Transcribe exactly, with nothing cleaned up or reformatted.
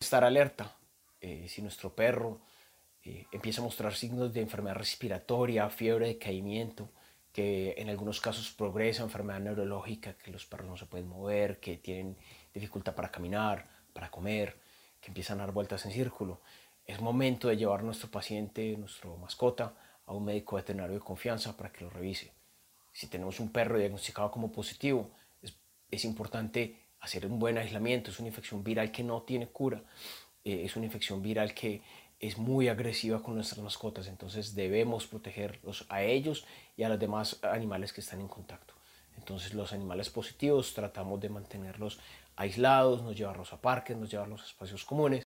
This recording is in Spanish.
estar alerta. Eh, si nuestro perro eh, empieza a mostrar signos de enfermedad respiratoria, fiebre, decaimiento, que en algunos casos progresa, enfermedad neurológica, que los perros no se pueden mover, que tienen dificultad para caminar, para comer, que empiezan a dar vueltas en círculo, es momento de llevar a nuestro paciente, nuestro mascota, a un médico veterinario de confianza para que lo revise. Si tenemos un perro diagnosticado como positivo, es, es importante hacer un buen aislamiento. Es una infección viral que no tiene cura, eh, es una infección viral que es muy agresiva con nuestras mascotas, entonces debemos protegerlos a ellos y a los demás animales que están en contacto. Entonces los animales positivos tratamos de mantenerlos aislados, no llevarlos a parques, no llevarlos a espacios comunes